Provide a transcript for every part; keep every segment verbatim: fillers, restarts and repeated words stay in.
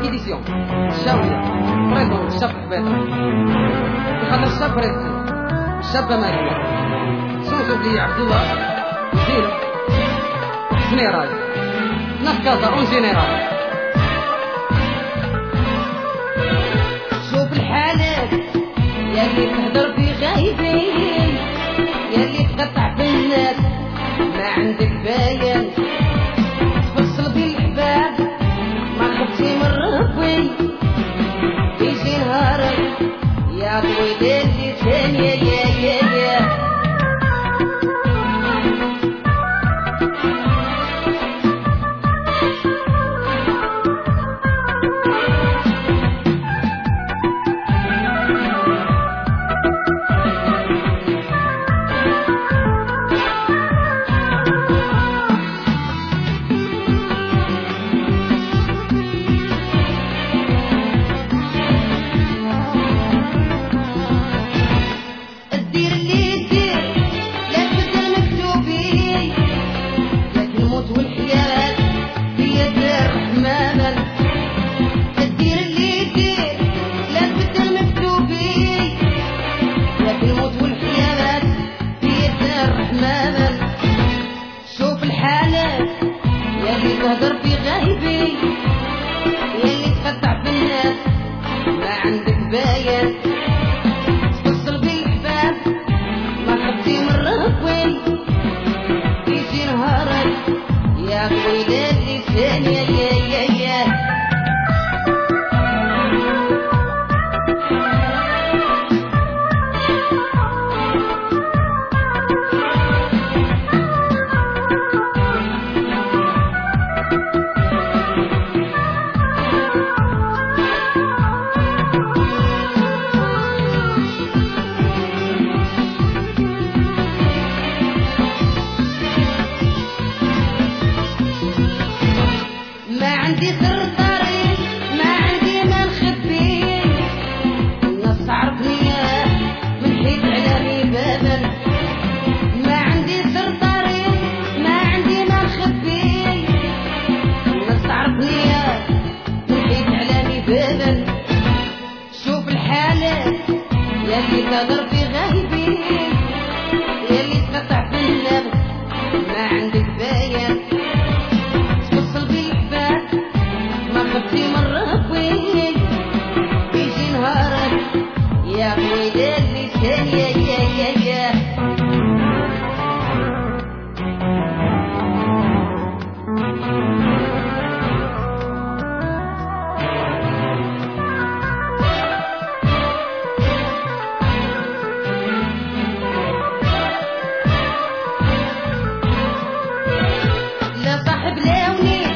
إديسيون الشاوية بريزون الشاب حبيطة يخاطر الشاب بريزون الشابة مالية سوسو بلي عبد الله زينب جنيرال نفكازا اون جنرال. شوف الحالات ياللي تهدر في غايبين، ياللي تقطع في الناس ما عندك باين، تفصل بالحباب ما خفتي من ربي، يجي نهارك يا طويل اللي ثانية يا يا يا تهدر في غايبي، ياللي تقطع في الناس ما عندك باين، تفصل بالحباب ما خفتي من ربي، يجي نهارك يا طويل اللسان يا يا يا يا عندي سر طريق ما عندي ما نخبي، الناس تعرفني من حيث علامي بابا، ما عندي سر طريق ما عندي ما نخبي، الناس تعرفني من حيث علامي بابا. شوف الحالات ياللي تهدر في غايبي، ياللي تقطع في الناس ما عندك باين، خفتي من ربي، يجي نهارك يا طويل اللسان يا يا يا يا لا صاحب لوني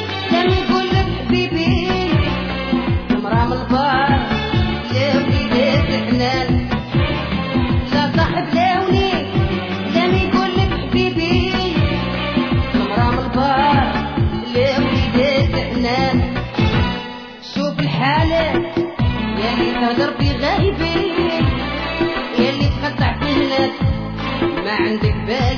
لا صاحب لوني لم يقول لك حبيبي، مرام البار لوليدات حنان. شوف الحالات ياللي تهدر في غايبي، ياللي تقطع في الناس ما عندك بال،